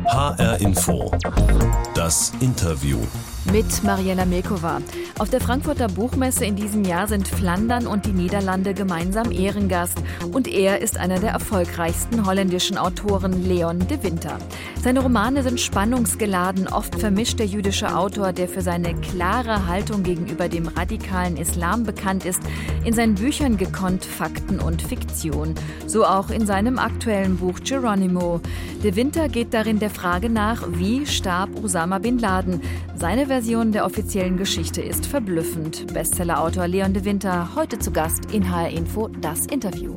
HR Info. Das Interview. Mit Mariella Milkova. Auf der Frankfurter Buchmesse in diesem Jahr sind Flandern und die Niederlande gemeinsam Ehrengast. Und er ist einer der erfolgreichsten holländischen Autoren, Leon de Winter. Seine Romane sind spannungsgeladen. Oft vermischt der jüdische Autor, der für seine klare Haltung gegenüber dem radikalen Islam bekannt ist, in seinen Büchern gekonnt Fakten und Fiktion. So auch in seinem aktuellen Buch Geronimo. De Winter geht darin der Frage nach, wie starb Osama bin Laden. Seine Version der offiziellen Geschichte ist verblüffend. Bestsellerautor Leon de Winter, heute zu Gast in HR Info, das Interview.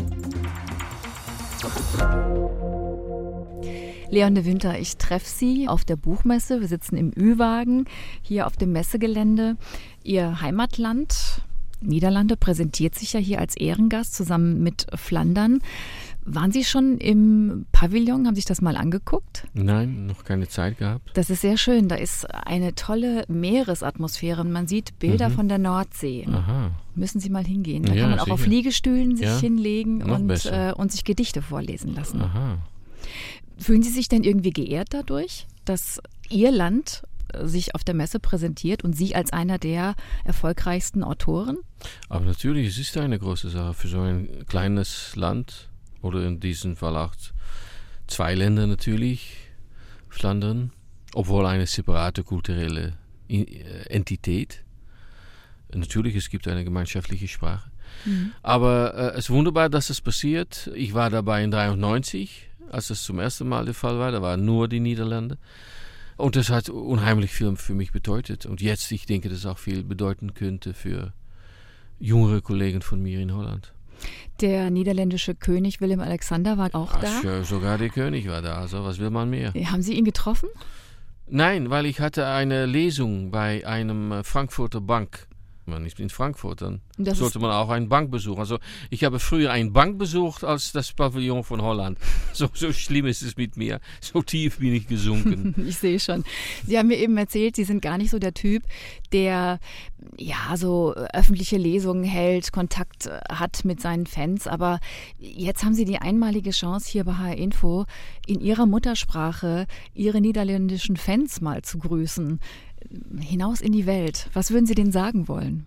Leon de Winter, ich treffe Sie auf der Buchmesse. Wir sitzen im Ü-Wagen hier auf dem Messegelände. Ihr Heimatland, Niederlande, präsentiert sich ja hier als Ehrengast zusammen mit Flandern. Waren Sie schon im Pavillon? Haben Sie sich das mal angeguckt? Nein, noch keine Zeit gehabt. Das ist sehr schön. Da ist eine tolle Meeresatmosphäre. Man sieht Bilder von der Nordsee. Aha. Müssen Sie mal hingehen. Da Ja, kann man auch sicher. auf Liegestühlen sich hinlegen und sich Gedichte vorlesen lassen. Aha. Fühlen Sie sich denn irgendwie geehrt dadurch, dass Ihr Land sich auf der Messe präsentiert und Sie als einer der erfolgreichsten Autoren? Aber natürlich, es ist eine große Sache für so ein kleines Land. Oder in diesem Fall auch zwei Länder natürlich, Flandern, obwohl eine separate kulturelle Entität. Natürlich, es gibt eine gemeinschaftliche Sprache. Aber es ist wunderbar, dass es passiert. Ich war dabei in 1993, als das zum ersten Mal der Fall war. Da waren nur die Niederlande. Und das hat unheimlich viel für mich bedeutet. Und jetzt, ich denke, dass es auch viel bedeuten könnte für jüngere Kollegen von mir in Holland. Der niederländische König Willem-Alexander war auch da. Ja, sogar der König war da, also was will man mehr? Haben Sie ihn getroffen? Nein, weil ich hatte eine Lesung bei einem Frankfurter Bank. Man ist in Frankfurt, dann sollte man auch eine Bank besuchen. Also ich habe früher eine Bank besucht als das Pavillon von Holland. So schlimm ist es mit mir. So tief bin ich gesunken. Ich sehe schon. Sie haben mir eben erzählt, Sie sind gar nicht so der Typ, der so öffentliche Lesungen hält, Kontakt hat mit seinen Fans. Aber jetzt haben Sie die einmalige Chance, hier bei HR Info in Ihrer Muttersprache Ihre niederländischen Fans mal zu grüßen. Hinaus in die Welt. Was würden Sie denen sagen wollen?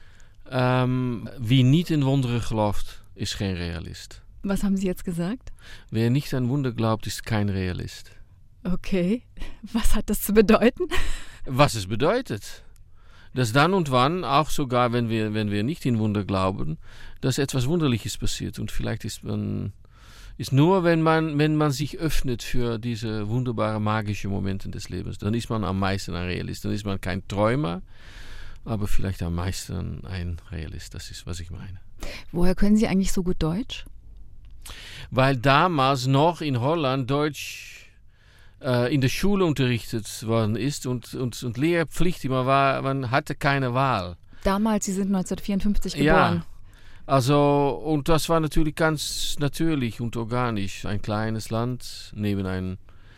Wie niet in Wunderen gelooft, ist geen Realist. Was haben Sie jetzt gesagt? Wer nicht an Wunder glaubt, ist kein Realist. Okay. Was hat das zu bedeuten? Was es bedeutet, dass dann und wann, auch sogar wenn wir nicht in Wunder glauben, dass etwas Wunderliches passiert. Und vielleicht ist nur, wenn man sich öffnet für diese wunderbaren, magischen Momente des Lebens, dann ist man am meisten ein Realist. Dann ist man kein Träumer, aber vielleicht am meisten ein Realist. Das ist, was ich meine. Woher können Sie eigentlich so gut Deutsch? Weil damals noch in Holland Deutsch in der Schule unterrichtet worden ist und Lehrpflicht immer war, man hatte keine Wahl. Damals, Sie sind 1954 geboren. Ja. Also, und das war natürlich ganz natürlich und organisch. Ein kleines Land neben ein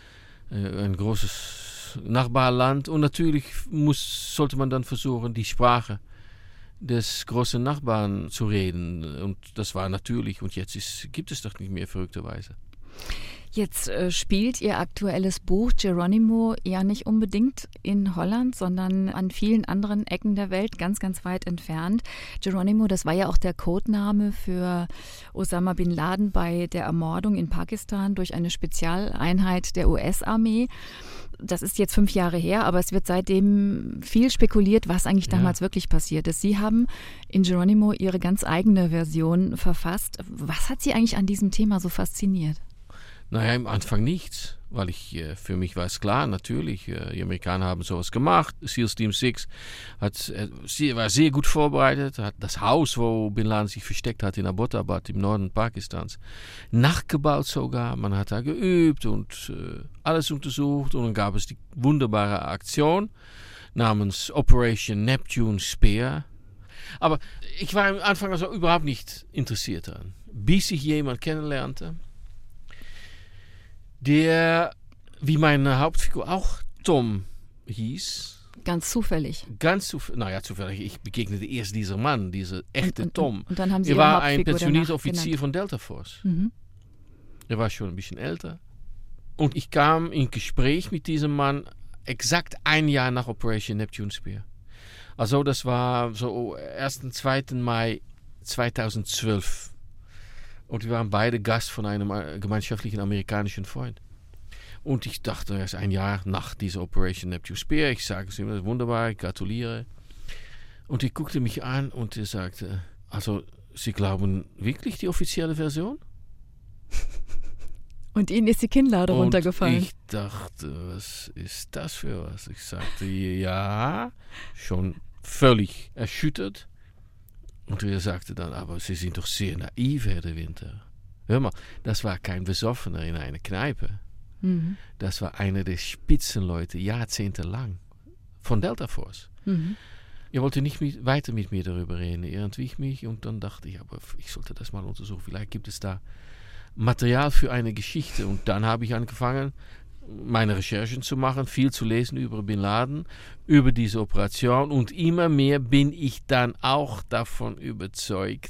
großes Nachbarland. Und natürlich sollte man dann versuchen, die Sprache des großen Nachbarn zu reden. Und das war natürlich. Und jetzt gibt es doch nicht mehr, verrückterweise. Jetzt spielt Ihr aktuelles Buch Geronimo ja nicht unbedingt in Holland, sondern an vielen anderen Ecken der Welt, ganz, ganz weit entfernt. Geronimo, das war ja auch der Codename für Osama bin Laden bei der Ermordung in Pakistan durch eine Spezialeinheit der US-Armee. Das ist jetzt 5 Jahre her, aber es wird seitdem viel spekuliert, was eigentlich damals wirklich passiert ist. Sie haben in Geronimo Ihre ganz eigene Version verfasst. Was hat Sie eigentlich an diesem Thema so fasziniert? Naja, am Anfang nichts, weil für mich war es klar, natürlich, die Amerikaner haben sowas gemacht. SEALs Team 6 war sehr gut vorbereitet, hat das Haus, wo Bin Laden sich versteckt hat, in Abbottabad im Norden Pakistans, nachgebaut sogar. Man hat da geübt und alles untersucht und dann gab es die wunderbare Aktion namens Operation Neptune Spear. Aber ich war am Anfang also überhaupt nicht interessiert daran, bis ich jemanden kennenlernte, der, wie meine Hauptfigur auch Tom hieß. Ganz zufällig. Zufällig. Ich begegnete erst dieser Mann, dieser echte Tom. Und dann haben Sie er Ihre war ein Hauptfigur pensionierter danach Offizier genannt. von Delta Force. Er war schon ein bisschen älter. Und ich kam in Gespräch mit diesem Mann exakt ein Jahr nach Operation Neptune Spear. Also das war so 1. und 2. Mai 2012. Und wir waren beide Gast von einem gemeinschaftlichen amerikanischen Freund. Und ich dachte, erst ein Jahr nach dieser Operation Neptune Spear. Ich sage es ihm, das ist wunderbar, ich gratuliere. Und er guckte mich an und er sagte, also Sie glauben wirklich die offizielle Version? Und Ihnen ist die Kinnlade runtergefallen. Ich dachte, was ist das für was? Ich sagte, ja, schon völlig erschüttert. Und er sagte dann, aber Sie sind doch sehr naiv, Herr de Winter. Hör mal, das war kein Besoffener in einer Kneipe. Mhm. Das war einer der Spitzenleute, jahrzehntelang, von Delta Force. Mhm. Er wollte nicht weiter mit mir darüber reden. Er entwich mich und dann dachte ich, aber ich sollte das mal untersuchen. Vielleicht gibt es da Material für eine Geschichte. Und dann habe ich angefangen, meine Recherchen zu machen, viel zu lesen über Bin Laden, über diese Operation. Und immer mehr bin ich dann auch davon überzeugt,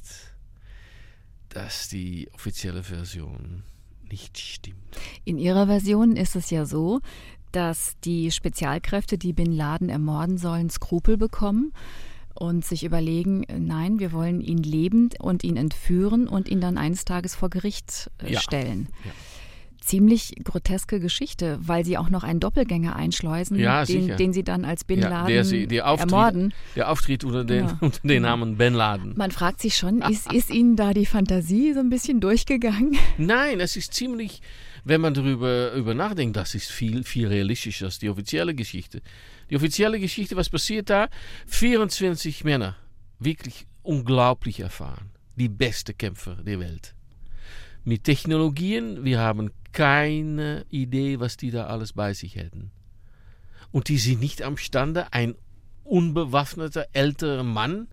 dass die offizielle Version nicht stimmt. In Ihrer Version ist es ja so, dass die Spezialkräfte, die Bin Laden ermorden sollen, Skrupel bekommen und sich überlegen, nein, wir wollen ihn lebend und ihn entführen und ihn dann eines Tages vor Gericht stellen. Ja. Ziemlich groteske Geschichte, weil sie auch noch einen Doppelgänger einschleusen, den sie dann als Bin Laden ermorden. Der auftritt unter den Namen Bin Laden. Man fragt sich schon, ist Ihnen da die Fantasie so ein bisschen durchgegangen? Nein, es ist ziemlich, wenn man darüber nachdenkt, das ist viel, viel realistischer als die offizielle Geschichte. Die offizielle Geschichte, was passiert da? 24 Männer, wirklich unglaublich erfahren, die besten Kämpfer der Welt. Mit Technologien, wir haben keine Idee, was die da alles bei sich hätten. Und die sind nicht amstande, ein unbewaffneter älterer Mann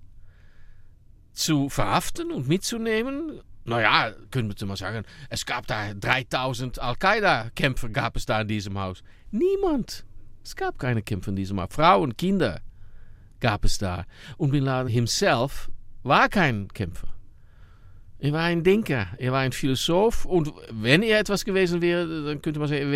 zu verhaften und mitzunehmen. Naja, können wir mal sagen, es gab da 3000 Al-Qaida-Kämpfer gab es da in diesem Haus. Niemand. Es gab keine Kämpfer in diesem Haus. Frauen, Kinder gab es da. Und Bin Laden himself war kein Kämpfer. Er war ein Denker, er war ein Philosoph und wenn er etwas gewesen wäre, dann könnte man sagen,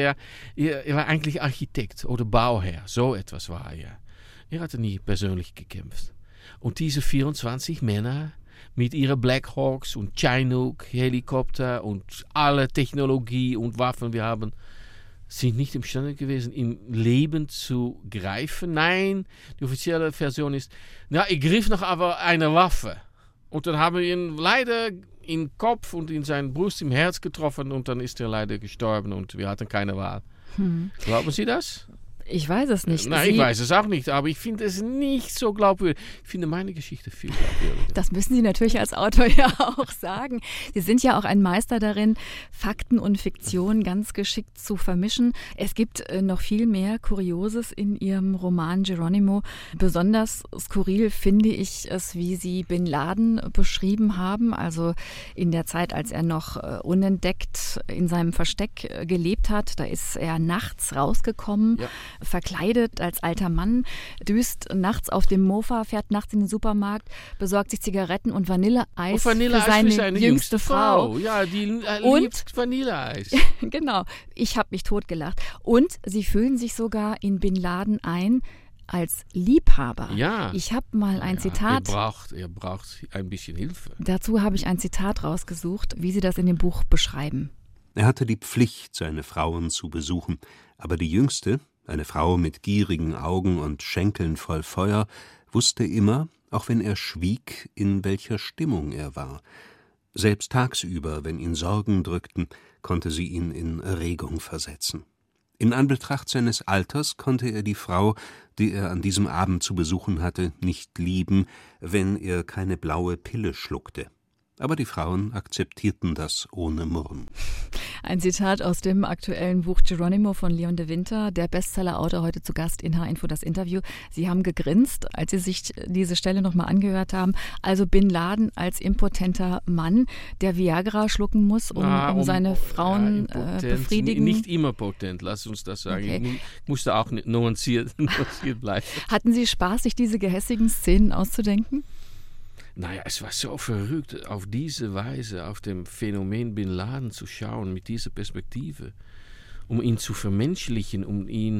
er war eigentlich Architekt oder Bauherr. So etwas war er. Er hatte nie persönlich gekämpft. Und diese 24 Männer mit ihren Black Hawks und Chinook, Helikopter und alle Technologie und Waffen, wir haben, sind nicht imstande gewesen, ihn lebend zu greifen. Nein, die offizielle Version ist, er griff noch aber eine Waffe. Und dann haben wir ihn leider in den Kopf und in seine Brust, im Herz getroffen und dann ist er leider gestorben und wir hatten keine Wahl. Glauben Sie das? Ich weiß es nicht. Nein, ich weiß es auch nicht, aber ich finde es nicht so glaubwürdig. Ich finde meine Geschichte viel glaubwürdiger. Das müssen Sie natürlich als Autor ja auch sagen. Sie sind ja auch ein Meister darin, Fakten und Fiktion ganz geschickt zu vermischen. Es gibt noch viel mehr Kurioses in Ihrem Roman Geronimo. Besonders skurril finde ich es, wie Sie Bin Laden beschrieben haben. Also in der Zeit, als er noch unentdeckt in seinem Versteck gelebt hat, da ist er nachts rausgekommen. Ja. Verkleidet als alter Mann, düst nachts auf dem Mofa, fährt nachts in den Supermarkt, besorgt sich Zigaretten und Vanilleeis für seine jüngste Frau. Ja, die liebt Vanilleeis. Genau, ich habe mich totgelacht. Und sie fühlen sich sogar in Bin Laden ein als Liebhaber. Ja. Ich habe mal ein Zitat. Er braucht ein bisschen Hilfe. Dazu habe ich ein Zitat rausgesucht, wie sie das in dem Buch beschreiben. Er hatte die Pflicht, seine Frauen zu besuchen, aber die Jüngste, eine Frau mit gierigen Augen und Schenkeln voll Feuer, wusste immer, auch wenn er schwieg, in welcher Stimmung er war. Selbst tagsüber, wenn ihn Sorgen drückten, konnte sie ihn in Erregung versetzen. In Anbetracht seines Alters konnte er die Frau, die er an diesem Abend zu besuchen hatte, nicht lieben, wenn er keine blaue Pille schluckte. Aber die Frauen akzeptierten das ohne Murren. Ein Zitat aus dem aktuellen Buch Geronimo von Leon de Winter, der Bestseller-Autor, heute zu Gast in H-Info das Interview. Sie haben gegrinst, als Sie sich diese Stelle nochmal angehört haben. Also Bin Laden als impotenter Mann, der Viagra schlucken muss, um seine Frauen befriedigen. Nicht immer potent, lass uns das sagen. Okay. Ich musste auch nuanciert bleiben. Hatten Sie Spaß, sich diese gehässigen Szenen auszudenken? Naja, es war so verrückt, auf diese Weise auf dem Phänomen Bin Laden zu schauen, mit dieser Perspektive. um ihn zu vermenschlichen, um ihm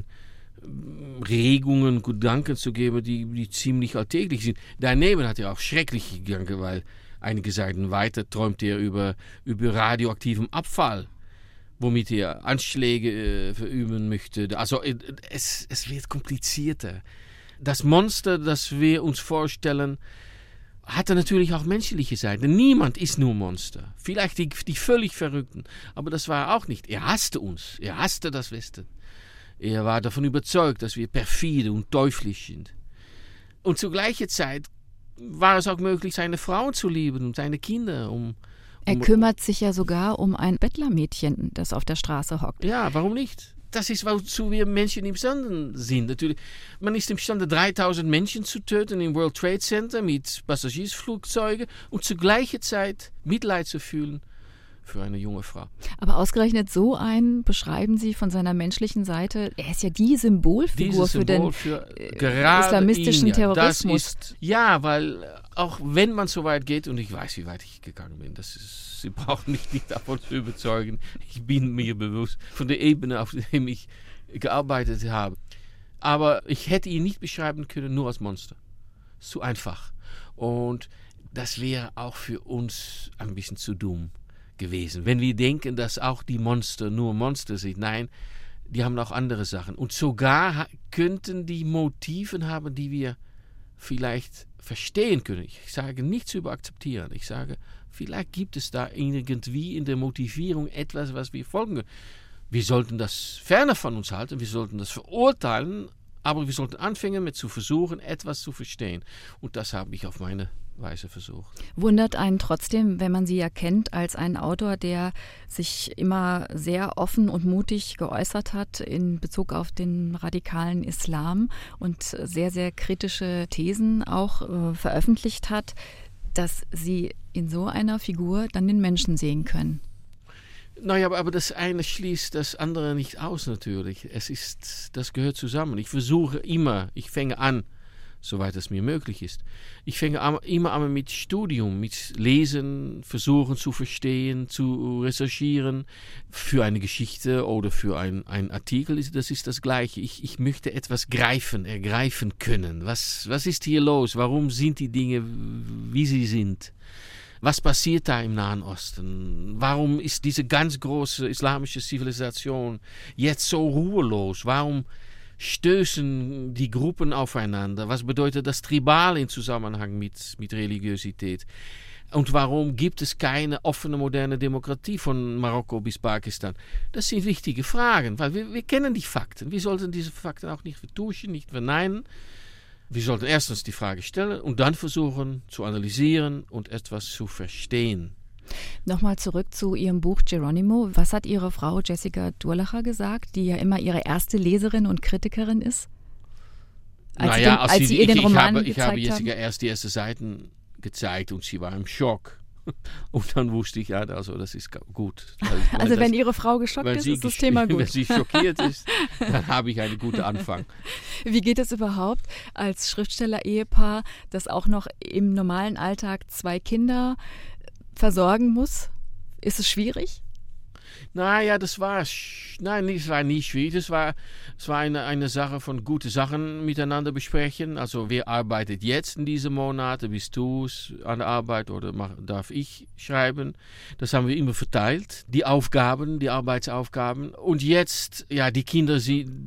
Regungen, Gedanken zu geben, die ziemlich alltäglich sind. Daneben hat er auch schreckliche Gedanken, weil einige Seiten weiter träumt er über radioaktiven Abfall, womit er Anschläge verüben möchte. Also es wird komplizierter. Das Monster, das wir uns vorstellen, hatte natürlich auch menschliche Seiten. Niemand ist nur Monster. Vielleicht die völlig Verrückten. Aber das war er auch nicht. Er hasste uns. Er hasste das Westen. Er war davon überzeugt, dass wir perfide und teuflisch sind. Und zur gleichen Zeit war es auch möglich, seine Frau zu lieben und seine Kinder. Er kümmert sich ja sogar um ein Bettlermädchen, das auf der Straße hockt. Ja, warum nicht? Das ist, wozu wir Menschen imstande sind. Natürlich, man ist imstande, 3000 Menschen zu töten im World Trade Center mit Passagiersflugzeugen und zur gleichen Zeit Mitleid zu fühlen für eine junge Frau. Aber ausgerechnet so einen beschreiben Sie von seiner menschlichen Seite. Er ist ja die Symbolfigur für den islamistischen Terrorismus. Ja, weil auch wenn man so weit geht, und ich weiß, wie weit ich gegangen bin, Sie brauchen mich nicht davon zu überzeugen, ich bin mir bewusst von der Ebene, auf der ich gearbeitet habe. Aber ich hätte ihn nicht beschreiben können, nur als Monster. Zu einfach. Und das wäre auch für uns ein bisschen zu dumm gewesen. Wenn wir denken, dass auch die Monster nur Monster sind. Nein, die haben auch andere Sachen. Und sogar könnten die Motiven haben, die wir vielleicht verstehen können. Ich sage nicht zu akzeptieren. Ich sage, vielleicht gibt es da irgendwie in der Motivierung etwas, was wir folgen können. Wir sollten das ferner von uns halten, wir sollten das verurteilen, aber wir sollten anfangen mit zu versuchen, etwas zu verstehen. Und das habe ich auf meine Weise versucht. Wundert einen trotzdem, wenn man Sie ja kennt, als einen Autor, der sich immer sehr offen und mutig geäußert hat in Bezug auf den radikalen Islam und sehr, sehr kritische Thesen auch veröffentlicht hat, dass Sie in so einer Figur dann den Menschen sehen können. Naja, aber das eine schließt das andere nicht aus natürlich. Das gehört zusammen. Ich versuche immer, ich fange an, soweit es mir möglich ist. Ich fange immer an mit Studium, mit Lesen, versuchen zu verstehen, zu recherchieren. Für eine Geschichte oder für einen Artikel das ist das Gleiche. Ich möchte etwas ergreifen können. Was ist hier los? Warum sind die Dinge, wie sie sind? Was passiert da im Nahen Osten? Warum ist diese ganz große islamische Zivilisation jetzt so ruhelos? Warum stößen die Gruppen aufeinander? Was bedeutet das Tribal im Zusammenhang mit Religiosität? Und warum gibt es keine offene, moderne Demokratie von Marokko bis Pakistan? Das sind wichtige Fragen, weil wir kennen die Fakten. Wir sollten diese Fakten auch nicht vertuschen, nicht verneinen. Wir sollten erstens die Frage stellen und dann versuchen zu analysieren und etwas zu verstehen. Nochmal zurück zu Ihrem Buch Geronimo. Was hat Ihre Frau Jessica Durlacher gesagt, die ja immer Ihre erste Leserin und Kritikerin ist? Als Sie ihr den Roman gezeigt haben? Ich habe Jessica erst die ersten Seiten gezeigt und sie war im Schock. Und dann wusste ich, ja, also das ist gut. Also wenn Ihre Frau geschockt ist das Thema gut. Wenn sie schockiert ist, dann habe ich einen guten Anfang. Wie geht es überhaupt als Schriftsteller-Ehepaar, das auch noch im normalen Alltag 2 Kinder versorgen muss? Ist es schwierig? Naja, es war nicht schwierig. Es war eine Sache von gute Sachen miteinander besprechen. Also wer arbeitet jetzt in diesen Monaten? Bist du an der Arbeit oder darf ich schreiben? Das haben wir immer verteilt. Die Arbeitsaufgaben. Und jetzt, ja, die Kinder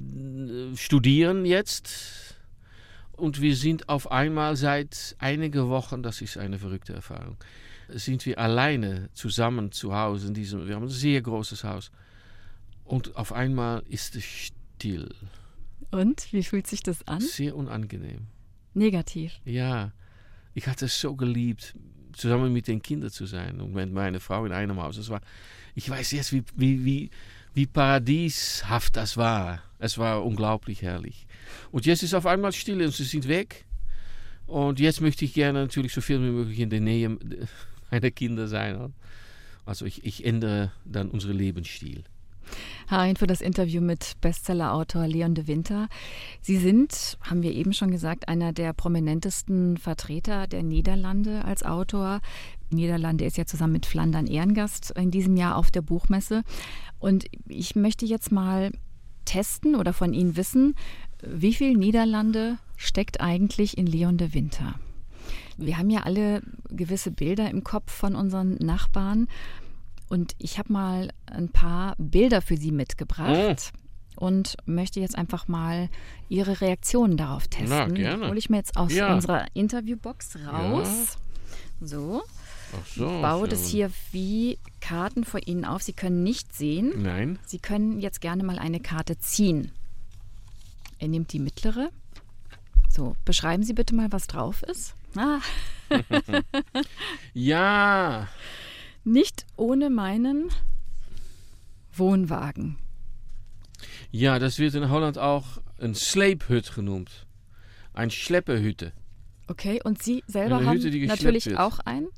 studieren jetzt. Und wir sind auf einmal seit einigen Wochen, das ist eine verrückte Erfahrung, sind wir alleine zusammen zu Hause. Wir haben ein sehr großes Haus. Und auf einmal ist es still. Und? Wie fühlt sich das an? Sehr unangenehm. Negativ? Ja. Ich hatte es so geliebt, zusammen mit den Kindern zu sein und mit meiner Frau in einem Haus. Ich weiß jetzt, wie paradieshaft das war. Es war unglaublich herrlich. Und jetzt ist auf einmal still und sie sind weg. Und jetzt möchte ich gerne natürlich so viel wie möglich in der Nähe meiner Kinder sein. Also ich ändere dann unseren Lebensstil. Herr Hein, für das Interview mit Bestsellerautor Leon de Winter. Sie sind, haben wir eben schon gesagt, einer der prominentesten Vertreter der Niederlande als Autor. Niederlande ist ja zusammen mit Flandern Ehrengast in diesem Jahr auf der Buchmesse. Und ich möchte jetzt mal testen oder von Ihnen wissen, wie viel Niederlande steckt eigentlich in Leon de Winter? Wir haben ja alle gewisse Bilder im Kopf von unseren Nachbarn. Und ich habe mal ein paar Bilder für Sie mitgebracht. Und möchte jetzt einfach mal Ihre Reaktionen darauf testen. Na, gerne. Hole ich mir jetzt aus unserer Interviewbox raus. Ja. So. Ach so. Ich baue das hier wie Karten vor Ihnen auf. Sie können nicht sehen. Nein. Sie können jetzt gerne mal eine Karte ziehen. Er nimmt die mittlere. So, beschreiben Sie bitte mal, was drauf ist. Ja. Nicht ohne meinen Wohnwagen. Ja, das wird in Holland auch ein Sleephut genoemd. Ein Schlepperhütte. Okay, und Sie selber Eine haben Hütte, die geschleppt natürlich wird. auch einen?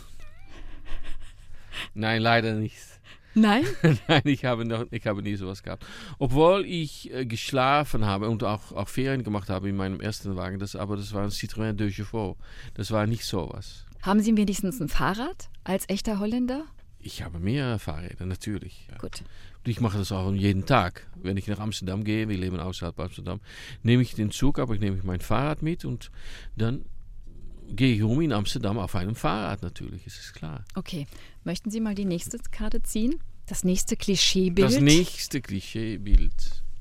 Nein, leider nicht. Nein? Nein, ich habe nie sowas gehabt. Obwohl ich geschlafen habe und auch Ferien gemacht habe in meinem ersten Wagen, aber das war ein Citroën Deux Chevaux. Das war nicht sowas. Haben Sie wenigstens ein Fahrrad als echter Holländer? Ich habe mehr Fahrräder, natürlich. Ja. Gut. Und ich mache das auch jeden Tag. Wenn ich nach Amsterdam gehe, wir leben außerhalb Amsterdam, nehme ich den Zug, aber ich nehme mein Fahrrad mit und dann gehe ich in Amsterdam auf einem Fahrrad natürlich, ist es klar. Okay, möchten Sie mal die nächste Karte ziehen? Das nächste Klischeebild? Das nächste Klischeebild.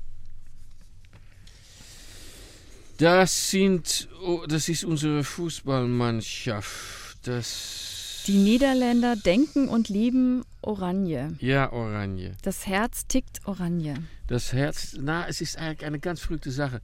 Das ist unsere Fußballmannschaft. Die Niederländer denken und lieben Oranje. Ja, Oranje. Das Herz tickt Oranje. Das Herz, es ist eigentlich eine ganz verrückte Sache.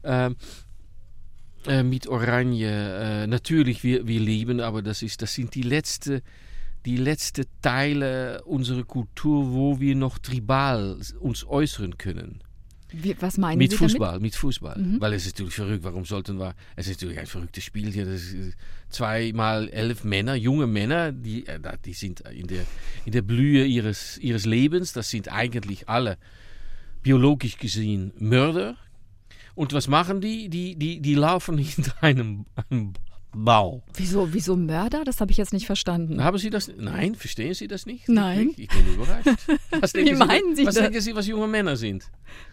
Mit Oranje, natürlich, wir lieben, aber das sind die letzte Teile unserer Kultur, wo wir noch tribal uns äußern können. Was meinen mit Sie Fußball, damit? Mit Fußball. Weil es ist natürlich verrückt. Warum sollten wir? Es ist natürlich ein verrücktes Spiel hier. Das ist 2x11 Männer, junge Männer, die sind in der Blühe ihres Lebens. Das sind eigentlich alle biologisch gesehen Mörder. Und was machen die? Die laufen hinter einem Bau. Wieso Mörder? Das habe ich jetzt nicht verstanden. Haben Sie das? Nein, verstehen Sie das nicht? Nein. Ich bin überrascht. Wie meinen Sie das? Was denken Sie, was junge Männer sind?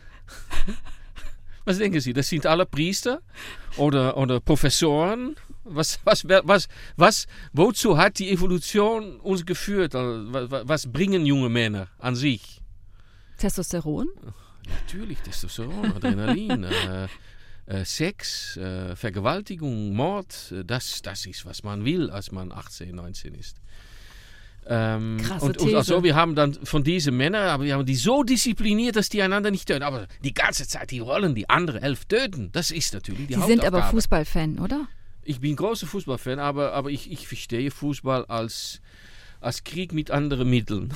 Was denken Sie? Das sind alle Priester oder Professoren? Wozu hat die Evolution uns geführt? Was bringen junge Männer an sich? Testosteron? Natürlich, Testosteron, Adrenalin, Sex, Vergewaltigung, Mord. Das ist, was man will, als man 18, 19 ist. Krasse und These. also wir haben dann von diesen Männern, aber wir haben die so diszipliniert, dass die einander nicht töten. Aber die ganze Zeit, die wollen die andere 11 töten. Das ist natürlich die Sie Hauptaufgabe. sind aber Fußballfan, oder? Ich bin großer Fußballfan, aber ich verstehe Fußball als Krieg mit anderen Mitteln.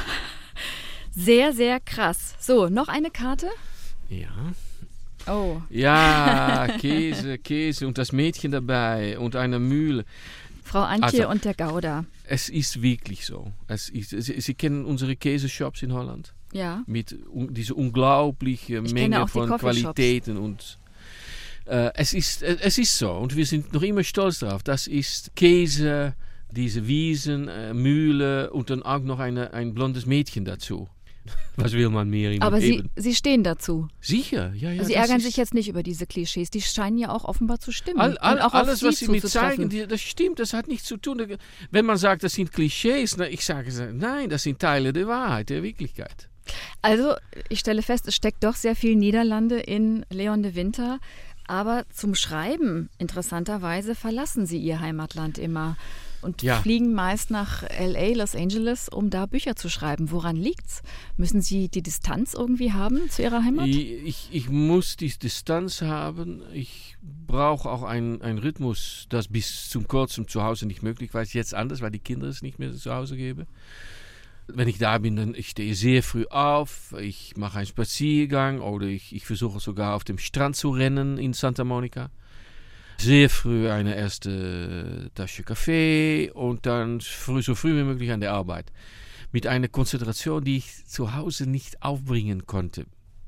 Sehr, sehr krass. So, noch eine Karte? Ja. Oh. Ja, Käse und das Mädchen dabei und eine Mühle. Frau Antje und der Gouda. Es ist wirklich so. Sie kennen unsere Käseshops in Holland? Ja. Mit dieser unglaublichen Menge von Qualitäten. Und es ist so. Und wir sind noch immer stolz darauf. Das ist Käse, diese Wiesen, Mühle und dann auch noch ein blondes Mädchen dazu. Was will man mehr im Aber Leben? Sie stehen dazu. Sicher, ja. Sie ärgern sich jetzt nicht über diese Klischees. Die scheinen ja auch offenbar zu stimmen. Und auch alles, was Sie mir zuzutreffen. zeigen, das stimmt. Das hat nichts zu tun. Wenn man sagt, das sind Klischees, ich sage, nein, das sind Teile der Wahrheit, der Wirklichkeit. Also, ich stelle fest, es steckt doch sehr viel Niederlande in Leon de Winter. Aber zum Schreiben, interessanterweise, verlassen Sie Ihr Heimatland immer. Und fliegen meist nach L.A., Los Angeles, um da Bücher zu schreiben. Woran liegt's? Müssen Sie die Distanz irgendwie haben zu Ihrer Heimat? Ich muss die Distanz haben. Ich brauche auch einen Rhythmus, das bis zum kurzem zu Hause nicht möglich war. Ist jetzt anders, weil die Kinder es nicht mehr zu Hause geben. Wenn ich da bin, dann ich stehe sehr früh auf. Ich mache einen Spaziergang oder ich versuche sogar auf dem Strand zu rennen in Santa Monica. Sehr früh eine erste Tasche Kaffee und dann so früh wie möglich an der Arbeit. Mit einer Konzentration, die ich zu Hause nicht aufbringen konnte.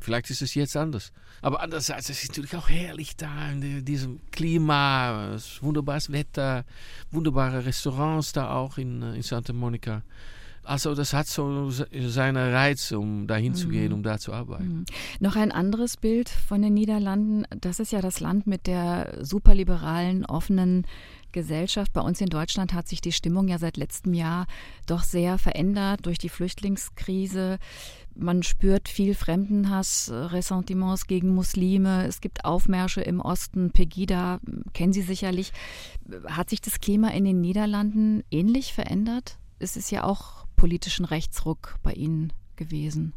Vielleicht ist es jetzt anders. Aber andererseits, es ist natürlich auch herrlich da in diesem Klima, wunderbares Wetter, wunderbare Restaurants da auch in Santa Monica. Also das hat so seine Reize, um da hinzugehen, um da zu arbeiten. Noch ein anderes Bild von den Niederlanden, das ist ja das Land mit der superliberalen, offenen Gesellschaft. Bei uns in Deutschland hat sich die Stimmung ja seit letztem Jahr doch sehr verändert durch die Flüchtlingskrise. Man spürt viel Fremdenhass, Ressentiments gegen Muslime. Es gibt Aufmärsche im Osten, Pegida, kennen Sie sicherlich. Hat sich das Klima in den Niederlanden ähnlich verändert? Es ist ja auch politischen Rechtsruck bei Ihnen gewesen.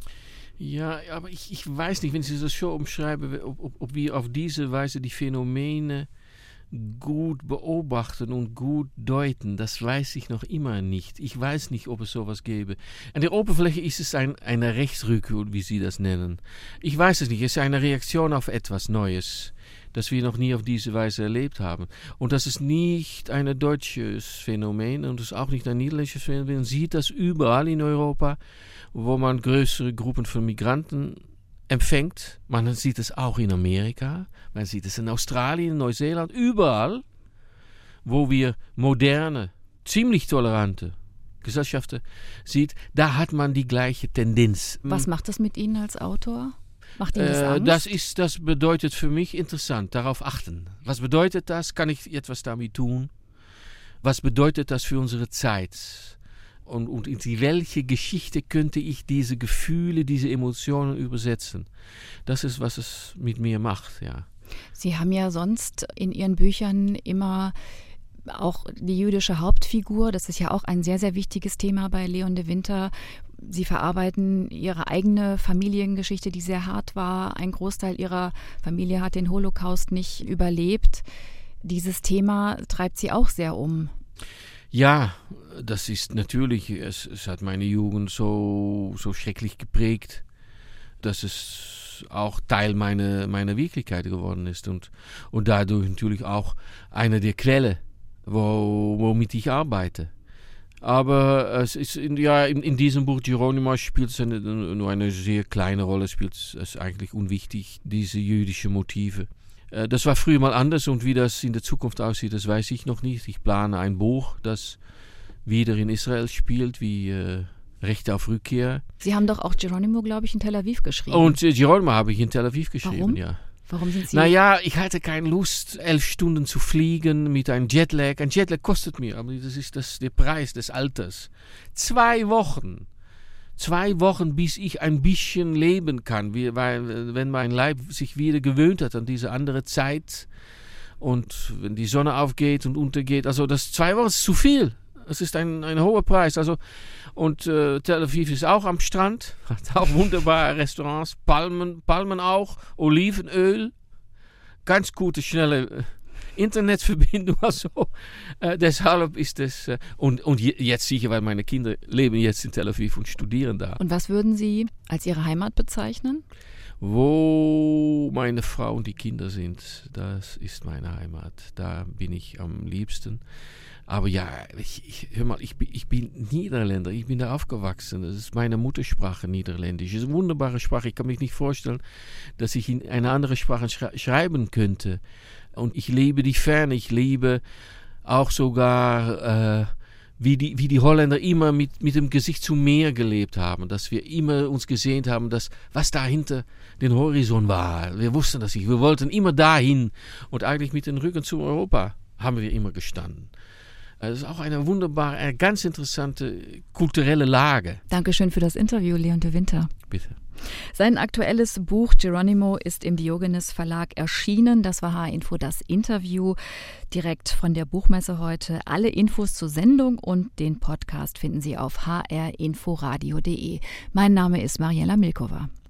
Ja, aber ich weiß nicht, wenn Sie das so umschreiben, ob wir auf diese Weise die Phänomene gut beobachten und gut deuten, das weiß ich noch immer nicht. Ich weiß nicht, ob es sowas gäbe. An der Oberfläche ist es eine Rechtsrückkehr, wie Sie das nennen. Ich weiß es nicht. Es ist eine Reaktion auf etwas Neues, das wir noch nie auf diese Weise erlebt haben. Und das ist nicht ein deutsches Phänomen und es ist auch nicht ein niederländisches Phänomen. Man sieht das überall in Europa, wo man größere Gruppen von Migranten empfängt. Man sieht es auch in Amerika, man sieht es in Australien, Neuseeland, überall, wo wir moderne, ziemlich tolerante Gesellschaften sieht, da hat man die gleiche Tendenz. Was macht das mit Ihnen als Autor? Macht Ihnen das Angst? Das bedeutet für mich interessant, darauf achten. Was bedeutet das? Kann ich etwas damit tun? Was bedeutet das für unsere Zeit? Und in welche Geschichte könnte ich diese Gefühle, diese Emotionen übersetzen? Das ist, was es mit mir macht, ja. Sie haben ja sonst in Ihren Büchern immer auch die jüdische Hauptfigur. Das ist ja auch ein sehr, sehr wichtiges Thema bei Leon de Winter. Sie verarbeiten Ihre eigene Familiengeschichte, die sehr hart war. Ein Großteil Ihrer Familie hat den Holocaust nicht überlebt. Dieses Thema treibt Sie auch sehr um. Ja, das ist natürlich, es hat meine Jugend so schrecklich geprägt, dass es auch Teil meiner Wirklichkeit geworden ist und dadurch natürlich auch eine der Quellen, womit ich arbeite. Aber es ist in diesem Buch Geronimo spielt es nur eine sehr kleine Rolle, spielt es eigentlich unwichtig, diese jüdischen Motive. Das war früher mal anders und wie das in der Zukunft aussieht, das weiß ich noch nicht. Ich plane ein Buch, das wieder in Israel spielt, wie Rechte auf Rückkehr. Sie haben doch auch Geronimo, glaube ich, in Tel Aviv geschrieben. Und Geronimo habe ich in Tel Aviv geschrieben, Warum? Ja. Warum sind Sie... Naja, ich hatte keine Lust, 11 Stunden zu fliegen mit einem Jetlag. Ein Jetlag kostet mir, aber das ist der Preis des Alters. 2 Wochen. 2 Wochen, bis ich ein bisschen leben kann, weil wenn mein Leib sich wieder gewöhnt hat an diese andere Zeit und wenn die Sonne aufgeht und untergeht, also das 2 Wochen ist zu viel. Es ist ein hoher Preis. Also, und Tel Aviv ist auch am Strand, hat auch wunderbare Restaurants, Palmen auch, Olivenöl, ganz gute, schnelle Internetverbindung. Also, deshalb ist es, und jetzt sicher, weil meine Kinder leben jetzt in Tel Aviv und studieren da. Und was würden Sie als Ihre Heimat bezeichnen? Wo meine Frau und die Kinder sind, das ist meine Heimat. Da bin ich am liebsten. Aber ja, hör mal, ich bin Niederländer, ich bin da aufgewachsen. Das ist meine Muttersprache, Niederländisch. Das ist eine wunderbare Sprache. Ich kann mich nicht vorstellen, dass ich in eine andere Sprache schreiben könnte. Und ich liebe die Ferne, ich liebe auch sogar, wie die Holländer immer mit dem Gesicht zum Meer gelebt haben. Dass wir immer uns gesehen haben, was da hinter den Horizont war. Wir wussten das nicht, wir wollten immer dahin. Und eigentlich mit dem Rücken zu Europa haben wir immer gestanden. Das ist auch eine wunderbare, eine ganz interessante kulturelle Lage. Dankeschön für das Interview, Leon de Winter. Bitte. Sein aktuelles Buch Geronimo ist im Diogenes Verlag erschienen. Das war H-Info, das Interview direkt von der Buchmesse heute. Alle Infos zur Sendung und den Podcast finden Sie auf hrinforadio.de. Mein Name ist Mariella Milkova.